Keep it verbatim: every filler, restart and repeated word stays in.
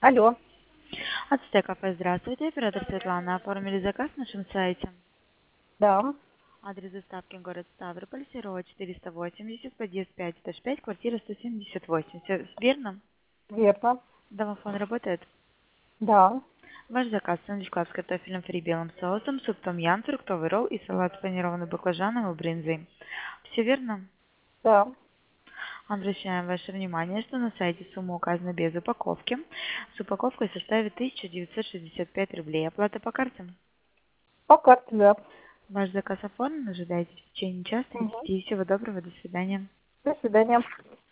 Алло. Ацтек кафе, здравствуйте. Оператор Светлана. Оформили заказ на нашем сайте. Да, Адрес доставки город Ставрополь, Серова четыреста восемьдесят, подъезд пять, этаж пять, квартира сто семьдесят восемь. Все верно? верно. Домофон работает? Да. Ваш заказ: сэндвич-клаб с картофелем фри белым соусом, суп том-ям, фруктовый ролл и салат с панированным баклажаном и брынзой. Все верно? Да. Обращаем ваше внимание, что на сайте сумма указана без упаковки. С упаковкой составит тысяча девятьсот шестьдесят пять рублей. Оплата по карте? По карте, да. Ваш заказ оформлен, ожидайте в течение часа Мгм. десяти. Всего доброго, до свидания. До свидания.